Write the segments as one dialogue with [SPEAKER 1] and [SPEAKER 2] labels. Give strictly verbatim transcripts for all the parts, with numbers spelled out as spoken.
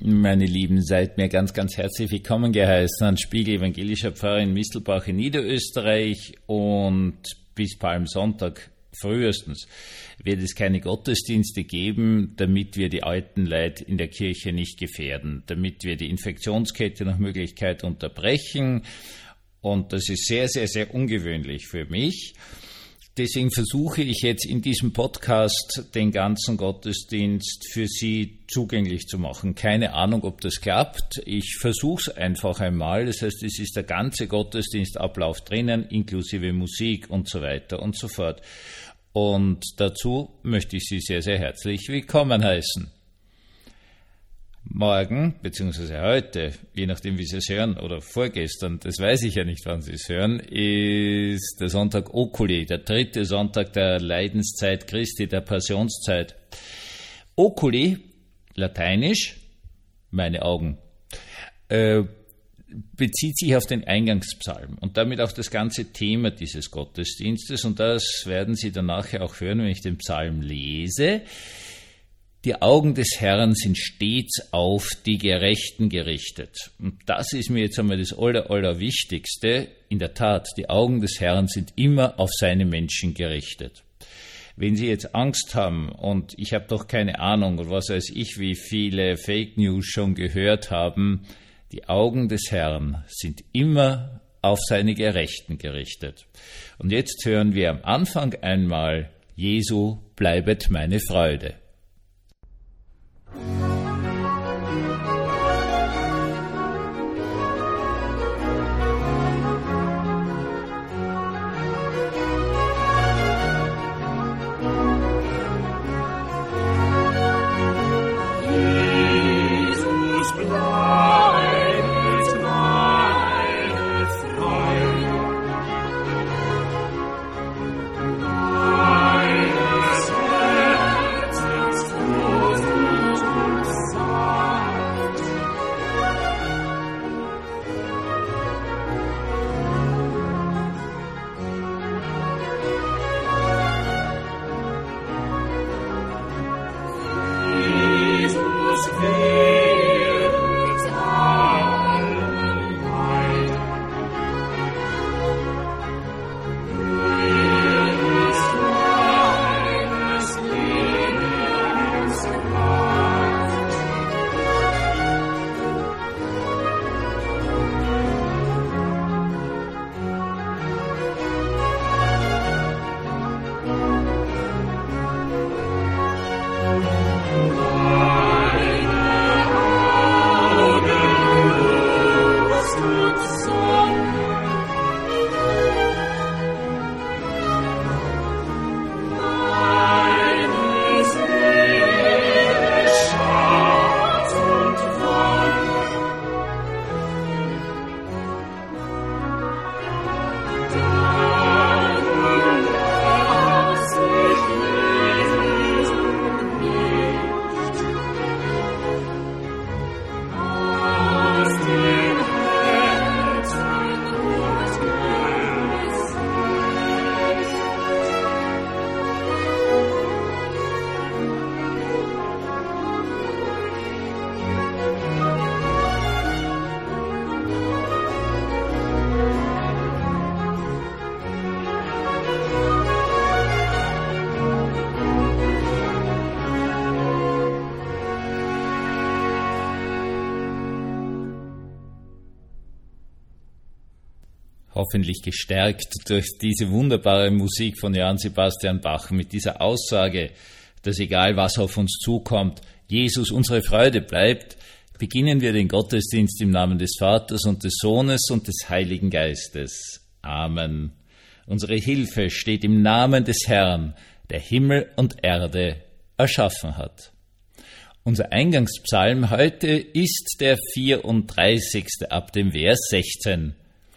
[SPEAKER 1] Meine Lieben, seid mir ganz, ganz herzlich willkommen geheißen an Spiegel Evangelischer Pfarrer in Mistelbach in Niederösterreich, und bis Palmsonntag frühestens wird es keine Gottesdienste geben, damit wir die alten Leute in der Kirche nicht gefährden, damit wir die Infektionskette nach Möglichkeit unterbrechen, und das ist sehr, sehr, sehr ungewöhnlich für mich. Deswegen versuche ich jetzt in diesem Podcast den ganzen Gottesdienst für Sie zugänglich zu machen. Keine Ahnung, ob das klappt. Ich versuche es einfach einmal. Das heißt, es ist der ganze Gottesdienstablauf drinnen, inklusive Musik und so weiter und so fort. Und dazu möchte ich Sie sehr, sehr herzlich willkommen heißen. Morgen, beziehungsweise heute, je nachdem wie Sie es hören, oder vorgestern, das weiß ich ja nicht, wann Sie es hören, ist der Sonntag Oculi, der dritte Sonntag der Leidenszeit Christi, der Passionszeit. Oculi, lateinisch, meine Augen, äh, bezieht sich auf den Eingangspsalm und damit auf das ganze Thema dieses Gottesdienstes, und das werden Sie dann nachher auch hören, wenn ich den Psalm lese. Die Augen des Herrn sind stets auf die Gerechten gerichtet. Und das ist mir jetzt einmal das Aller, Allerwichtigste. In der Tat, die Augen des Herrn sind immer auf seine Menschen gerichtet. Wenn Sie jetzt Angst haben, und ich habe doch keine Ahnung, und was weiß ich, wie viele Fake News schon gehört haben, die Augen des Herrn sind immer auf seine Gerechten gerichtet. Und jetzt hören wir am Anfang einmal: Jesu bleibet meine Freude. Hoffentlich gestärkt durch diese wunderbare Musik von Johann Sebastian Bach mit dieser Aussage, dass egal was auf uns zukommt, Jesus unsere Freude bleibt, beginnen wir den Gottesdienst im Namen des Vaters und des Sohnes und des Heiligen Geistes. Amen. Unsere Hilfe steht im Namen des Herrn, der Himmel und Erde erschaffen hat. Unser Eingangspsalm heute ist der vierunddreißigste ab dem Vers sechzehn.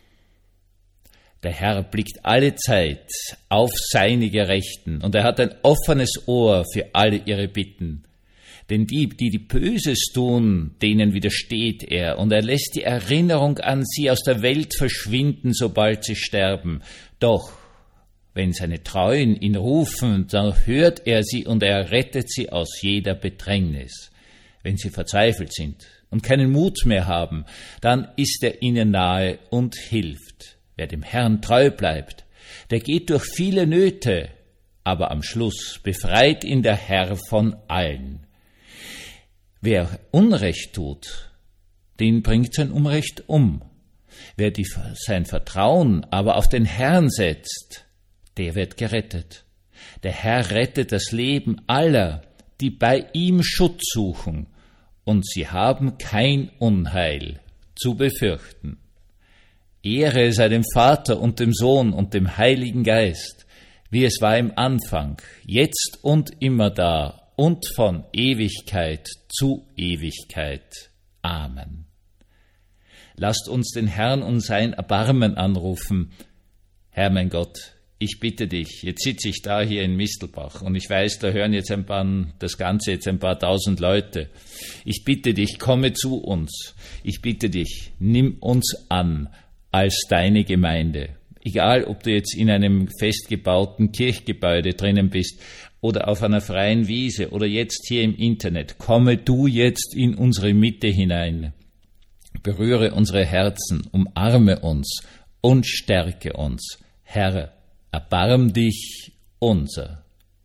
[SPEAKER 1] Der Herr blickt alle Zeit auf seine Gerechten, und er hat ein offenes Ohr für alle ihre Bitten. Denn die, die die Böses tun, denen widersteht er, und er lässt die Erinnerung an sie aus der Welt verschwinden, sobald sie sterben. Doch wenn seine Treuen ihn rufen, dann hört er sie und er rettet sie aus jeder Bedrängnis. wenn sie verzweifelt sind und keinen Mut mehr haben, dann ist er ihnen nahe und hilft. Wer dem Herrn treu bleibt, der geht durch viele Nöte, aber am Schluss befreit ihn der Herr von allen. Wer Unrecht tut, den bringt sein Unrecht um. Wer die, sein Vertrauen aber auf den Herrn setzt, der wird gerettet. Der Herr rettet das Leben aller, die bei ihm Schutz suchen, und sie haben kein Unheil zu befürchten. Ehre sei dem Vater und dem Sohn und dem Heiligen Geist, wie es war im Anfang, jetzt und immer da und von Ewigkeit zu Ewigkeit. Amen. Lasst uns den Herrn und sein Erbarmen anrufen. Herr mein Gott, ich bitte dich, jetzt sitze ich da hier in Mistelbach und ich weiß, da hören jetzt ein paar, das Ganze jetzt ein paar tausend Leute. Ich bitte dich, komme zu uns. Ich bitte dich, nimm uns an als deine Gemeinde. Egal, ob du jetzt in einem festgebauten Kirchgebäude drinnen bist oder auf einer freien Wiese oder jetzt hier im Internet, komme du jetzt in unsere Mitte hinein. Berühre unsere Herzen, umarme uns und stärke uns. Herr, erbarm dich unser.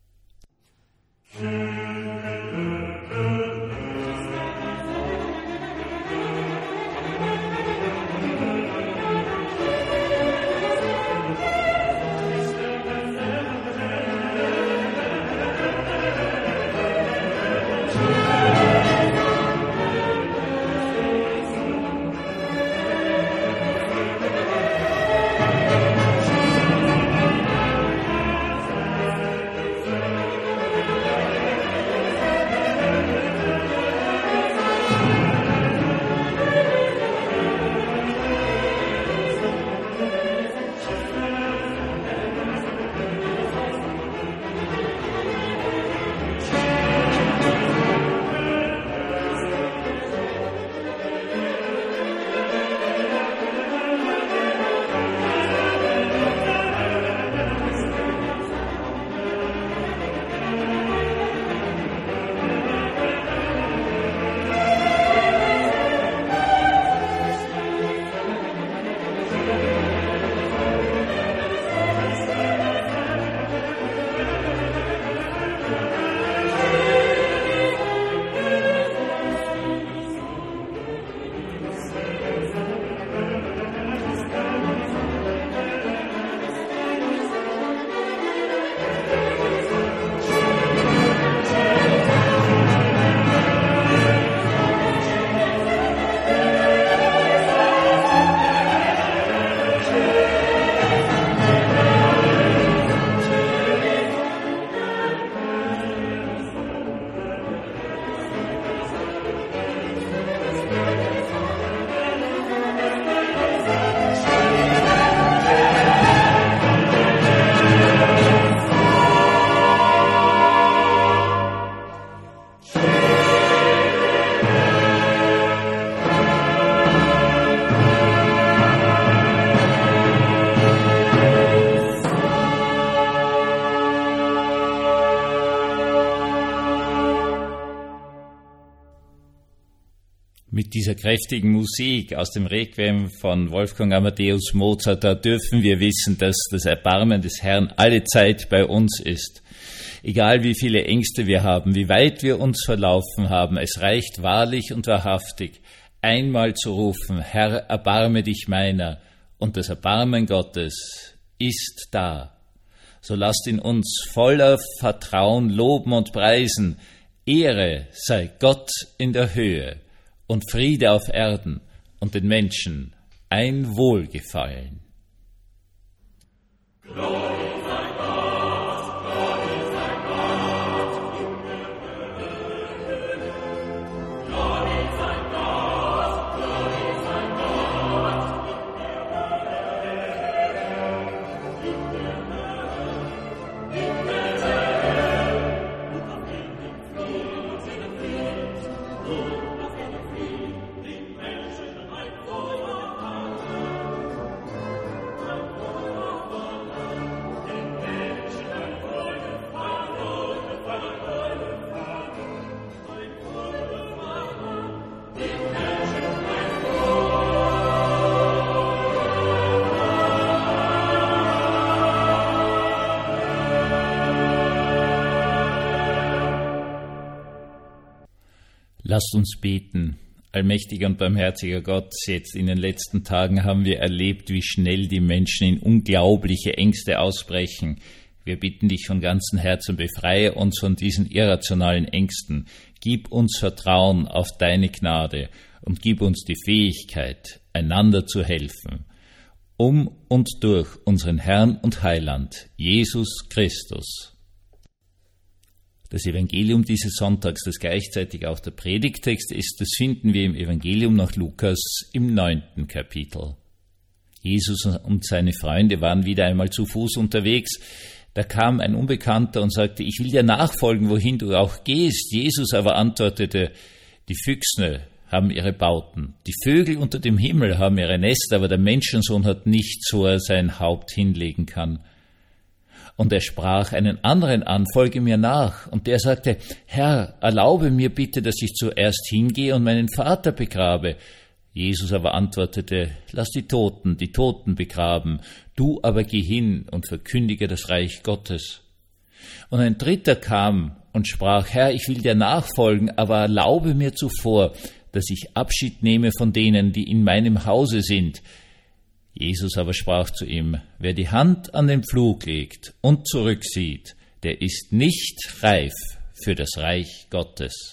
[SPEAKER 1] Mit dieser kräftigen Musik aus dem Requiem von Wolfgang Amadeus Mozart, da dürfen wir wissen, dass das Erbarmen des Herrn alle Zeit bei uns ist. Egal wie viele Ängste wir haben, wie weit wir uns verlaufen haben, es reicht wahrlich und wahrhaftig, einmal zu rufen, Herr, erbarme dich meiner, und das Erbarmen Gottes ist da. So lasst ihn uns voller Vertrauen loben und preisen. Ehre sei Gott in der Höhe und Friede auf Erden und den Menschen ein Wohlgefallen. Lasst uns beten. Allmächtiger und barmherziger Gott, jetzt in den letzten Tagen haben wir erlebt, wie schnell die Menschen in unglaubliche Ängste ausbrechen. Wir bitten dich von ganzem Herzen, befreie uns von diesen irrationalen Ängsten. Gib uns Vertrauen auf deine Gnade und gib uns die Fähigkeit, einander zu helfen. Um und durch unseren Herrn und Heiland, Jesus Christus. Das Evangelium dieses Sonntags, das gleichzeitig auch der Predigttext ist, das finden wir im Evangelium nach Lukas im neunten Kapitel. Jesus und seine Freunde waren wieder einmal zu Fuß unterwegs. Da kam ein Unbekannter und sagte, ich will dir nachfolgen, wohin du auch gehst. Jesus aber antwortete, die Füchse haben ihre Bauten, die Vögel unter dem Himmel haben ihre Nester, aber der Menschensohn hat nichts, wo er sein Haupt hinlegen kann. Und er sprach einen anderen an, folge mir nach. Und der sagte, Herr, erlaube mir bitte, dass ich zuerst hingehe und meinen Vater begrabe. Jesus aber antwortete, lass die Toten, die Toten begraben, du aber geh hin und verkündige das Reich Gottes. Und ein dritter kam und sprach, Herr, ich will dir nachfolgen, aber erlaube mir zuvor, dass ich Abschied nehme von denen, die in meinem Hause sind. Jesus aber sprach zu ihm, wer die Hand an den Pflug legt und zurücksieht, der ist nicht reif für das Reich Gottes.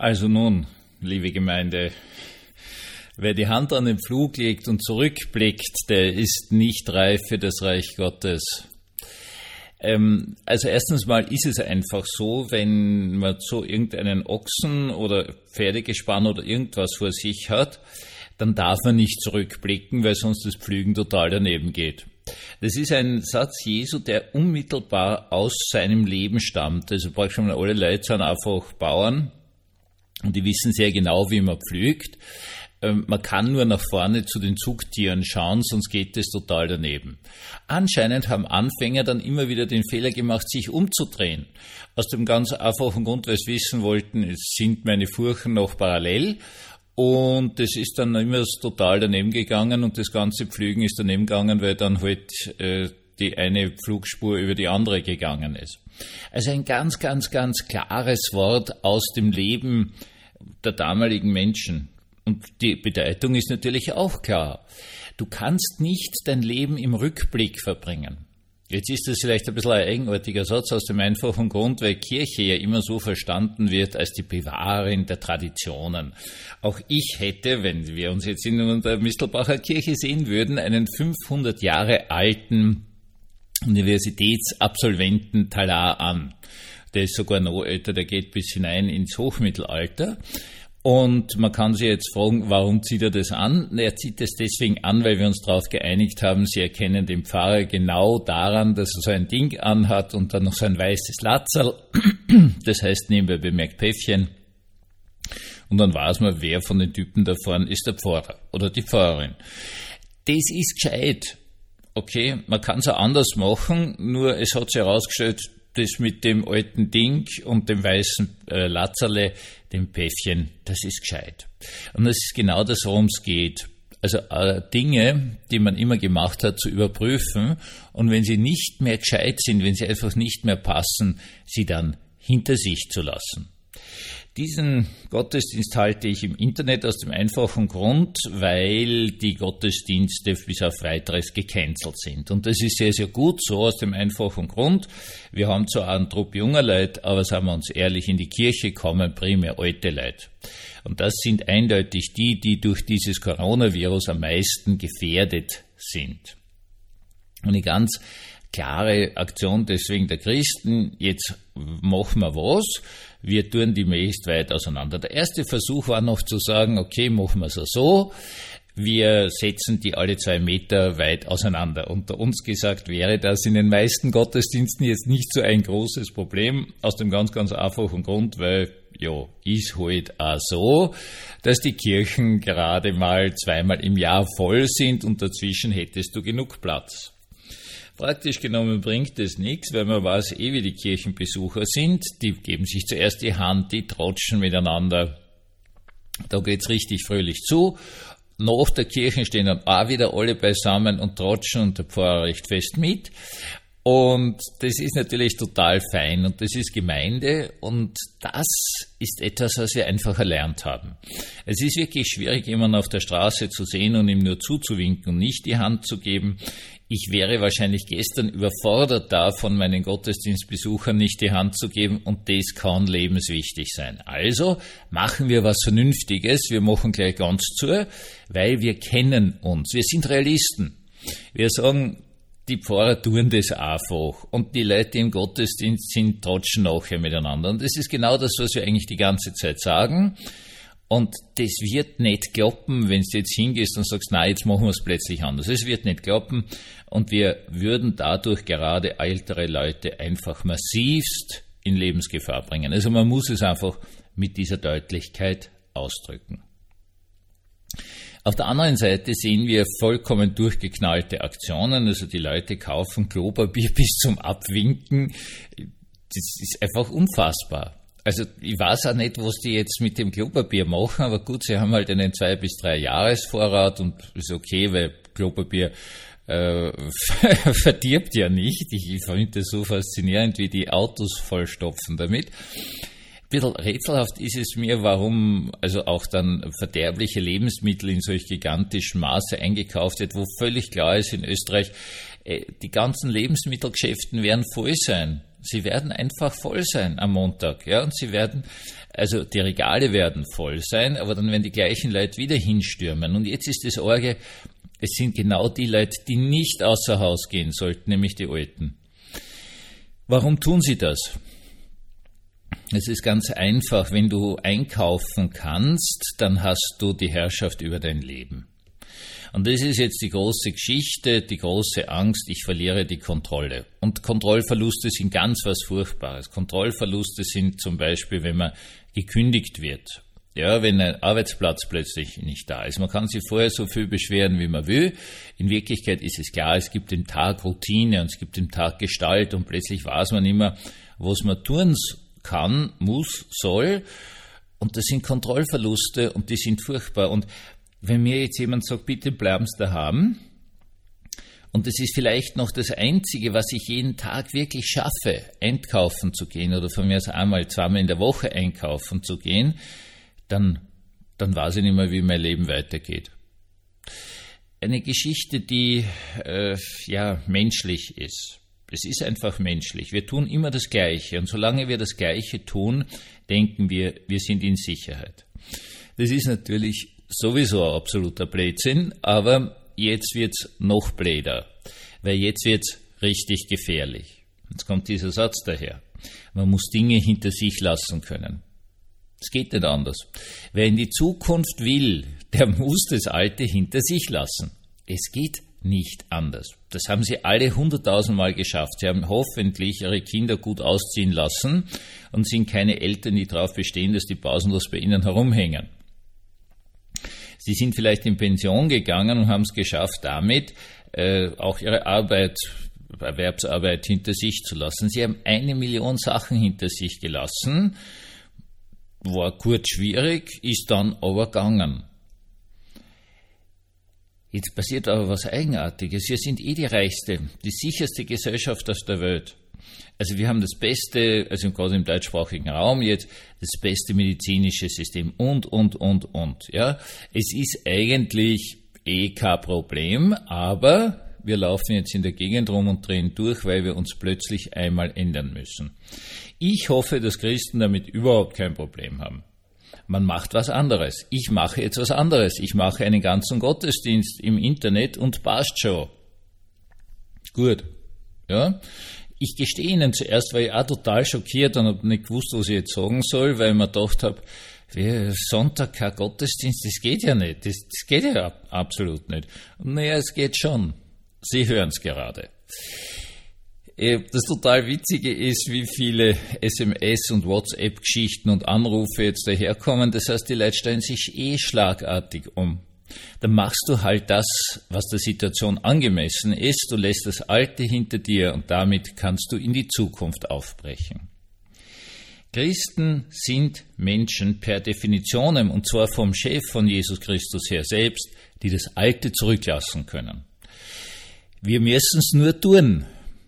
[SPEAKER 1] Also nun, liebe Gemeinde, wer die Hand an den Pflug legt und zurückblickt, der ist nicht reif für das Reich Gottes. Ähm, also erstens mal ist es einfach so, wenn man so irgendeinen Ochsen oder Pferdegespann oder irgendwas vor sich hat, dann darf man nicht zurückblicken, weil sonst das Pflügen total daneben geht. Das ist ein Satz Jesu, der unmittelbar aus seinem Leben stammt. Also praktisch schon alle Leute sind einfach Bauern und die wissen sehr genau, wie man pflügt. Ähm, man kann nur nach vorne zu den Zugtieren schauen, sonst geht es total daneben. Anscheinend haben Anfänger dann immer wieder den Fehler gemacht, sich umzudrehen. Aus dem ganz einfachen Grund, weil sie wissen wollten, es sind meine Furchen noch parallel. Und das ist dann immer total daneben gegangen und das ganze Pflügen ist daneben gegangen, weil dann halt äh, die eine Pflugspur über die andere gegangen ist. Also ein ganz, ganz, ganz klares Wort aus dem Leben der damaligen Menschen. Und die Bedeutung ist natürlich auch klar. Du kannst nicht dein Leben im Rückblick verbringen. Jetzt ist das vielleicht ein bisschen ein eigenartiger Satz aus dem einfachen Grund, weil Kirche ja immer so verstanden wird als die Bewahrerin der Traditionen. Auch ich hätte, wenn wir uns jetzt in der Mistelbacher Kirche sehen würden, einen fünfhundert Jahre alten Universitätsabsolventen Talar an. Der ist sogar noch älter, der geht bis hinein ins Hochmittelalter. Und man kann sich jetzt fragen, warum zieht er das an? Er zieht es deswegen an, weil wir uns darauf geeinigt haben, Sie erkennen den Pfarrer genau daran, dass er so ein Ding anhat und dann noch so ein weißes Latzerl, das heißt nebenbei bemerkt Päffchen. Und dann weiß man, wer von den Typen da vorne ist der Pfarrer oder die Pfarrerin. Das ist gescheit. Okay, man kann es auch anders machen, nur es hat sich herausgestellt, das mit dem alten Ding und dem weißen äh, Latzerle, dem Päffchen, das ist gescheit. Und das ist genau das, worum es geht. Also äh, Dinge, die man immer gemacht hat, zu überprüfen und wenn sie nicht mehr gescheit sind, wenn sie einfach nicht mehr passen, sie dann hinter sich zu lassen. Diesen Gottesdienst halte ich im Internet aus dem einfachen Grund, weil die Gottesdienste bis auf Weiteres gecancelt sind. Und das ist sehr, sehr gut so aus dem einfachen Grund. Wir haben zwar einen Trupp junger Leute, aber sagen wir uns ehrlich, in die Kirche kommen primär alte Leute. Und das sind eindeutig die, die durch dieses Coronavirus am meisten gefährdet sind. Und eine ganz klare Aktion deswegen der Christen, jetzt machen wir was, wir tun die möglichst weit auseinander. Der erste Versuch war noch zu sagen, okay, machen wir es so, wir setzen die alle zwei Meter weit auseinander. Unter uns gesagt wäre das in den meisten Gottesdiensten jetzt nicht so ein großes Problem, aus dem ganz, ganz einfachen Grund, weil, ja, ist halt auch so, dass die Kirchen gerade mal zweimal im Jahr voll sind und dazwischen hättest du genug Platz. Praktisch genommen bringt es nichts, weil man weiß eh, wie die Kirchenbesucher sind. Die geben sich zuerst die Hand, die tratschen miteinander. Da geht's richtig fröhlich zu. Nach der Kirche stehen dann auch wieder alle beisammen und tratschen und der Pfarrer recht fest mit. Und das ist natürlich total fein und das ist Gemeinde und das ist etwas, was wir einfach erlernt haben. Es ist wirklich schwierig, jemanden auf der Straße zu sehen und ihm nur zuzuwinken und nicht die Hand zu geben. Ich wäre wahrscheinlich gestern überfordert davon, meinen Gottesdienstbesuchern nicht die Hand zu geben und das kann lebenswichtig sein. Also machen wir was Vernünftiges, wir machen gleich ganz zu, weil wir kennen uns, wir sind Realisten. Wir sagen, die Pfarrer tun das einfach und die Leute, die im Gottesdienst sind, tratschen nachher miteinander. Und das ist genau das, was wir eigentlich die ganze Zeit sagen. Und das wird nicht klappen, wenn du jetzt hingehst und sagst, nein, jetzt machen wir es plötzlich anders. Es wird nicht klappen und wir würden dadurch gerade ältere Leute einfach massivst in Lebensgefahr bringen. Also man muss es einfach mit dieser Deutlichkeit ausdrücken. Auf der anderen Seite sehen wir vollkommen durchgeknallte Aktionen, also die Leute kaufen Klopapier bis zum Abwinken. Das ist einfach unfassbar. Also ich weiß auch nicht, was die jetzt mit dem Klopapier machen, aber gut, sie haben halt einen zwei bis drei Jahresvorrat und ist okay, weil Klopapier äh, verdirbt ja nicht. Ich, ich finde das so faszinierend, wie die Autos vollstopfen damit. Ein bisschen rätselhaft ist es mir, warum also auch dann verderbliche Lebensmittel in solch gigantischem Maße eingekauft wird, wo völlig klar ist in Österreich, die ganzen Lebensmittelgeschäften werden voll sein. Sie werden einfach voll sein am Montag, ja, und sie werden, also die Regale werden voll sein, aber dann werden die gleichen Leute wieder hinstürmen. Und jetzt ist das Orge, es sind genau die Leute, die nicht außer Haus gehen sollten, nämlich die Alten. Warum tun sie das? Es ist ganz einfach, wenn du einkaufen kannst, dann hast du die Herrschaft über dein Leben. Und das ist jetzt die große Geschichte, die große Angst, ich verliere die Kontrolle. Und Kontrollverluste sind ganz was Furchtbares. Kontrollverluste sind zum Beispiel, wenn man gekündigt wird. Ja, wenn ein Arbeitsplatz plötzlich nicht da ist. Man kann sich vorher so viel beschweren, wie man will. In Wirklichkeit ist es klar, es gibt den Tag Routine und es gibt den Tag Gestalt und plötzlich weiß man immer, was man tun kann, muss, soll. Und das sind Kontrollverluste und die sind furchtbar. Und wenn mir jetzt jemand sagt, bitte bleiben Sie daheim, und das ist vielleicht noch das Einzige, was ich jeden Tag wirklich schaffe, einkaufen zu gehen oder von mir aus einmal, zweimal in der Woche einkaufen zu gehen, dann, dann weiß ich nicht mehr, wie mein Leben weitergeht. Eine Geschichte, die äh, ja menschlich ist. Es ist einfach menschlich. Wir tun immer das Gleiche und solange wir das Gleiche tun, denken wir, wir sind in Sicherheit. Das ist natürlich sowieso ein absoluter Blödsinn, aber jetzt wird's noch blöder, weil jetzt wird's richtig gefährlich. Jetzt kommt dieser Satz daher. Man muss Dinge hinter sich lassen können. Es geht nicht anders. Wer in die Zukunft will, der muss das Alte hinter sich lassen. Es geht nicht anders. Das haben sie alle hunderttausendmal geschafft. Sie haben hoffentlich ihre Kinder gut ausziehen lassen und sind keine Eltern, die darauf bestehen, dass die pausenlos bei ihnen herumhängen. Sie sind vielleicht in Pension gegangen und haben es geschafft, damit äh, auch ihre Arbeit, Erwerbsarbeit hinter sich zu lassen. Sie haben eine Million Sachen hinter sich gelassen, war kurz schwierig, ist dann aber gegangen. Jetzt passiert aber was Eigenartiges. Wir sind eh die reichste, die sicherste Gesellschaft auf der Welt. Also wir haben das beste, also gerade im deutschsprachigen Raum jetzt, das beste medizinische System und, und, und, und. Ja, es ist eigentlich eh kein Problem, aber wir laufen jetzt in der Gegend rum und drehen durch, weil wir uns plötzlich einmal ändern müssen. Ich hoffe, dass Christen damit überhaupt kein Problem haben. Man macht was anderes. Ich mache jetzt was anderes. Ich mache einen ganzen Gottesdienst im Internet und passt schon. Gut. Ja. Ich gestehe Ihnen, zuerst war ich auch total schockiert und habe nicht gewusst, was ich jetzt sagen soll, weil ich mir gedacht habe, Sonntag kein Gottesdienst, das geht ja nicht. Das, das geht ja absolut nicht. Und naja, es geht schon. Sie hören es gerade. Das total Witzige ist, wie viele S M S und WhatsApp-Geschichten und Anrufe jetzt daherkommen. Das heißt, die Leute stellen sich eh schlagartig um. Dann machst du halt das, was der Situation angemessen ist. Du lässt das Alte hinter dir und damit kannst du in die Zukunft aufbrechen. Christen sind Menschen per Definition, und zwar vom Chef von Jesus Christus her selbst, die das Alte zurücklassen können. Wir müssen es nur tun.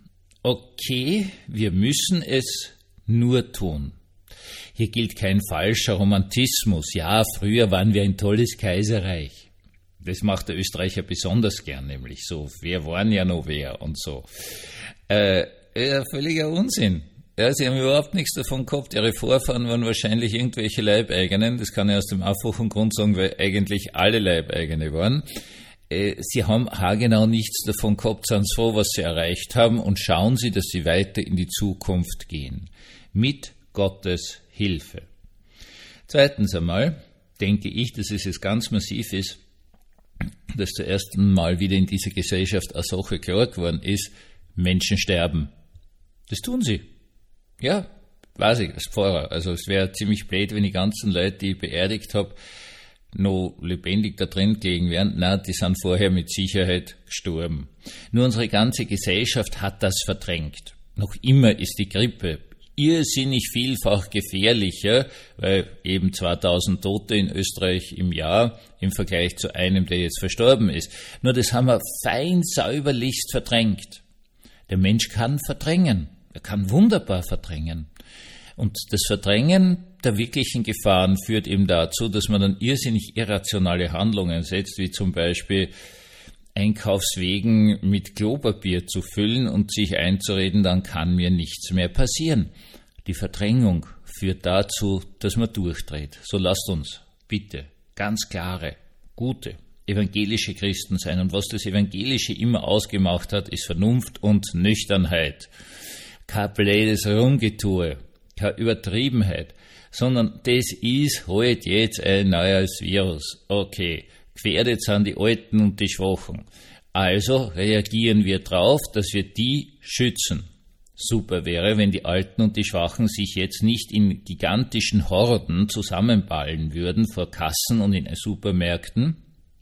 [SPEAKER 1] Okay, wir müssen es nur tun. Hier gilt kein falscher Romantismus. Ja, früher waren wir ein tolles Kaiserreich. Das macht der Österreicher besonders gern, nämlich so. Wir waren ja noch wer und so. Äh, ja, völliger Unsinn. Ja, sie haben überhaupt nichts davon gehabt. Ihre Vorfahren waren wahrscheinlich irgendwelche Leibeigenen. Das kann ich aus dem einfachen Grund sagen, weil eigentlich alle Leibeigene waren. Sie haben haargenau nichts davon gehabt, sind froh, was sie erreicht haben und schauen Sie, dass Sie weiter in die Zukunft gehen. Mit Gottes Hilfe. Zweitens einmal denke ich, dass es jetzt ganz massiv ist, dass zum ersten Mal wieder in dieser Gesellschaft eine Sache klar geworden ist, Menschen sterben. Das tun sie. Ja, weiß ich, als Pfarrer. Also es wäre ziemlich blöd, wenn die ganzen Leute, die ich beerdigt habe, noch lebendig da drin gelegen wären. Nein, die sind vorher mit Sicherheit gestorben. Nur unsere ganze Gesellschaft hat das verdrängt. Noch immer ist die Grippe irrsinnig vielfach gefährlicher, weil eben zweitausend Tote in Österreich im Jahr im Vergleich zu einem, der jetzt verstorben ist. Nur das haben wir fein säuberlichst verdrängt. Der Mensch kann verdrängen. Er kann wunderbar verdrängen. Und das Verdrängen der wirklichen Gefahren führt eben dazu, dass man dann irrsinnig irrationale Handlungen setzt, wie zum Beispiel Einkaufswegen mit Klopapier zu füllen und sich einzureden, dann kann mir nichts mehr passieren. Die Verdrängung führt dazu, dass man durchdreht. So lasst uns bitte ganz klare, gute, evangelische Christen sein. Und was das Evangelische immer ausgemacht hat, ist Vernunft und Nüchternheit. Kein blödes Rumgetue, keine Übertriebenheit, sondern das ist halt jetzt ein neues Virus. Okay, gefährdet sind die Alten und die Schwachen. Also reagieren wir drauf, dass wir die schützen. Super wäre, wenn die Alten und die Schwachen sich jetzt nicht in gigantischen Horden zusammenballen würden vor Kassen und in Supermärkten,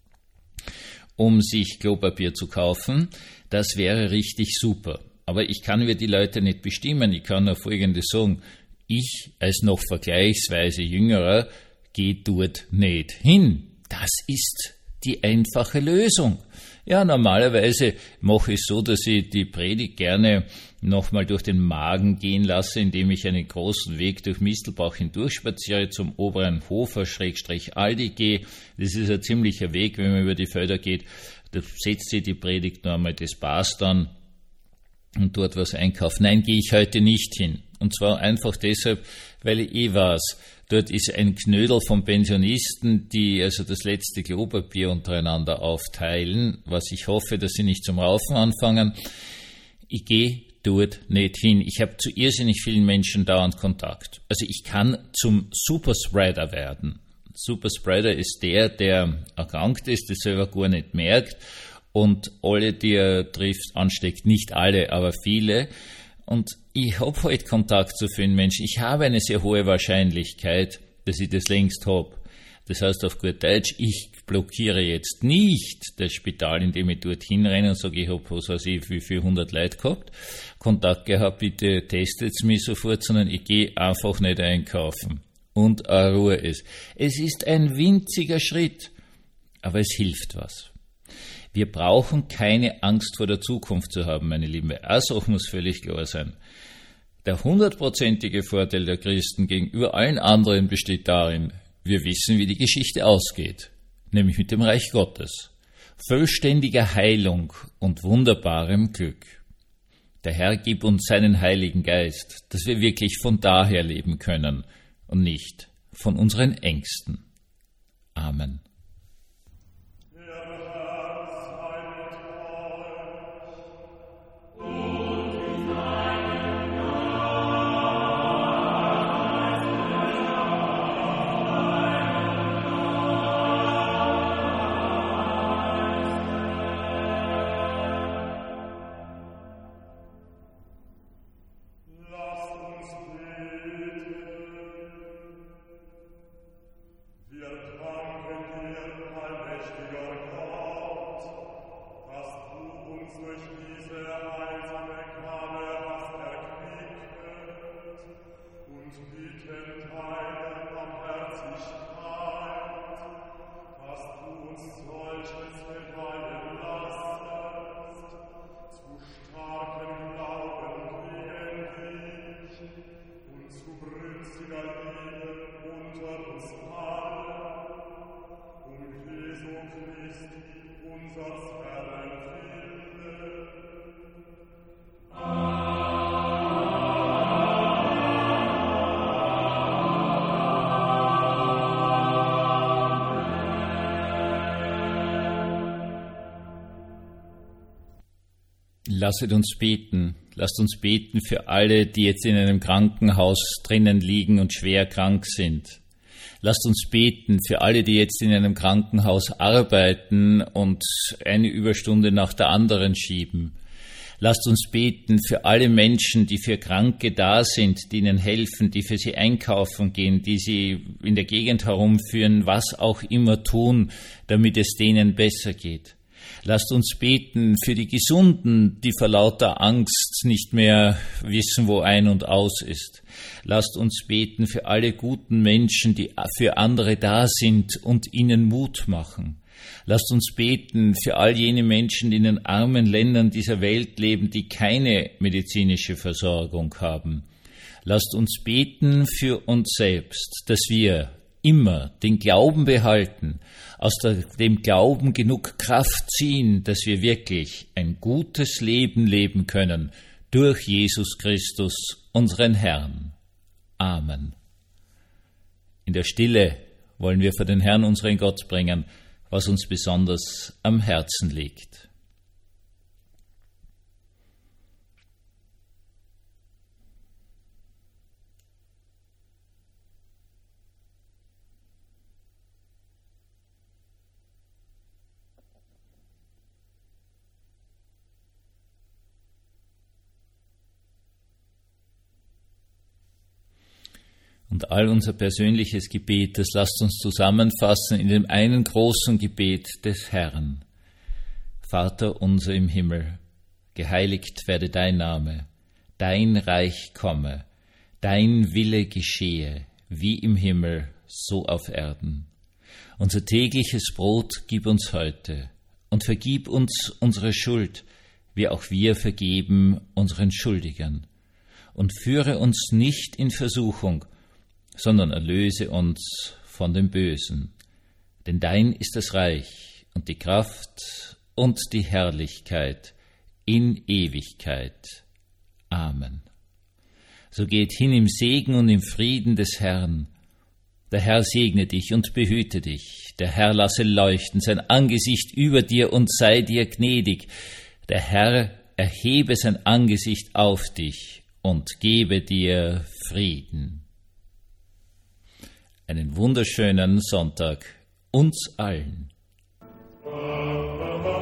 [SPEAKER 1] um sich Klopapier zu kaufen. Das wäre richtig super. Aber ich kann über die Leute nicht bestimmen. Ich kann nur Folgendes sagen. Ich als noch vergleichsweise Jüngerer gehe dort nicht hin. Das ist die einfache Lösung. Ja, normalerweise mache ich es so, dass ich die Predigt gerne nochmal durch den Magen gehen lasse, indem ich einen großen Weg durch Mistelbach hindurchspaziere, zum oberen Hofer Schrägstrich Aldi gehe. Das ist ein ziemlicher Weg, wenn man über die Felder geht. Da setzt sich die Predigt noch einmal, das passt dann, und dort was einkaufen. Nein, gehe ich heute nicht hin. Und zwar einfach deshalb, weil ich eh weiß, dort ist ein Knödel von Pensionisten, die also das letzte Klopapier untereinander aufteilen, was ich hoffe, dass sie nicht zum Raufen anfangen. Ich gehe dort nicht hin. Ich habe zu irrsinnig vielen Menschen dauernd Kontakt. Also ich kann zum Superspreader werden. Superspreader ist der, der erkrankt ist, das selber gar nicht merkt und alle, die er trifft, ansteckt. Nicht alle, aber viele. Und ich habe halt Kontakt zu vielen Menschen. Ich habe eine sehr hohe Wahrscheinlichkeit, dass ich das längst habe. Das heißt auf gut Deutsch, ich blockiere jetzt nicht das Spital, in dem ich dort hinrenne und sage, ich habe, was weiß ich, wie viel hundert Leute gehabt, Kontakt gehabt, bitte testet's mich sofort, sondern ich gehe einfach nicht einkaufen. Und eine Ruhe ist. Es ist ein winziger Schritt, aber es hilft was. Wir brauchen keine Angst vor der Zukunft zu haben, meine Lieben. Eine Sache muss völlig klar sein. Der hundertprozentige Vorteil der Christen gegenüber allen anderen besteht darin, wir wissen, wie die Geschichte ausgeht, nämlich mit dem Reich Gottes. Vollständiger Heilung und wunderbarem Glück. Der Herr gibt uns seinen Heiligen Geist, dass wir wirklich von daher leben können und nicht von unseren Ängsten. Amen. Lasset uns beten. Lasst uns beten für alle, die jetzt in einem Krankenhaus drinnen liegen und schwer krank sind. Lasst uns beten für alle, die jetzt in einem Krankenhaus arbeiten und eine Überstunde nach der anderen schieben. Lasst uns beten für alle Menschen, die für Kranke da sind, die ihnen helfen, die für sie einkaufen gehen, die sie in der Gegend herumführen, was auch immer tun, damit es denen besser geht. Lasst uns beten für die Gesunden, die vor lauter Angst nicht mehr wissen, wo ein und aus ist. Lasst uns beten für alle guten Menschen, die für andere da sind und ihnen Mut machen. Lasst uns beten für all jene Menschen, die in den armen Ländern dieser Welt leben, die keine medizinische Versorgung haben. Lasst uns beten für uns selbst, dass wir immer den Glauben behalten, aus dem Glauben genug Kraft ziehen, dass wir wirklich ein gutes Leben leben können durch Jesus Christus, unseren Herrn. Amen. In der Stille wollen wir vor den Herrn unseren Gott bringen, was uns besonders am Herzen liegt. Und all unser persönliches Gebet, das lasst uns zusammenfassen in dem einen großen Gebet des Herrn. Vater unser im Himmel, geheiligt werde dein Name, dein Reich komme, dein Wille geschehe, wie im Himmel, so auf Erden. Unser tägliches Brot gib uns heute und vergib uns unsere Schuld, wie auch wir vergeben unseren Schuldigern. Und führe uns nicht in Versuchung, sondern erlöse uns von dem Bösen. Denn dein ist das Reich und die Kraft und die Herrlichkeit in Ewigkeit. Amen. So geht hin im Segen und im Frieden des Herrn. Der Herr segne dich und behüte dich. Der Herr lasse leuchten sein Angesicht über dir und sei dir gnädig. Der Herr erhebe sein Angesicht auf dich und gebe dir Frieden. Einen wunderschönen Sonntag uns allen.